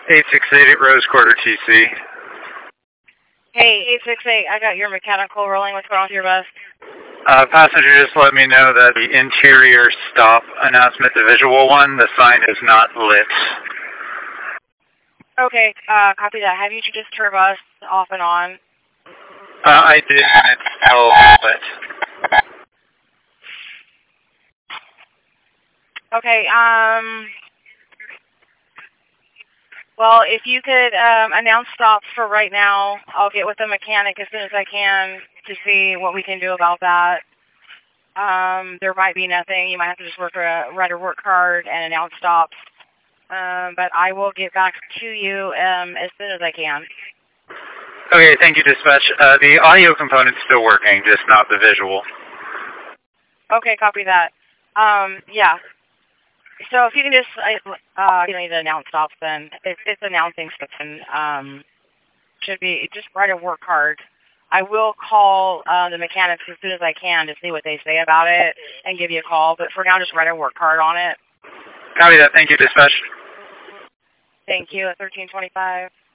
868 Rose Quarter TC. Hey, 868, I got your mechanical rolling. What's going on with your bus? Passenger just let me know that the interior stop announcement, the visual one, the sign is not lit. Okay, copy that. Have you just turned bus off and on? I did, and it's still lit. Okay, well, if you could announce stops for right now, I'll get with the mechanic as soon as I can to see what we can do about that. There might be nothing. You might have to just write a work card and announce stops. But I will get back to you as soon as I can. Okay, thank you, dispatch. The audio component's still working, just not the visual. Okay, copy that. Yeah. So if you can just, you don't need to announce stops then. It's announcing stuff and should be, just write a work card. I will call the mechanics as soon as I can to see what they say about it and give you a call. But for now, just write a work card on it. Copy that. Thank you, dispatch. Thank you. At 1325.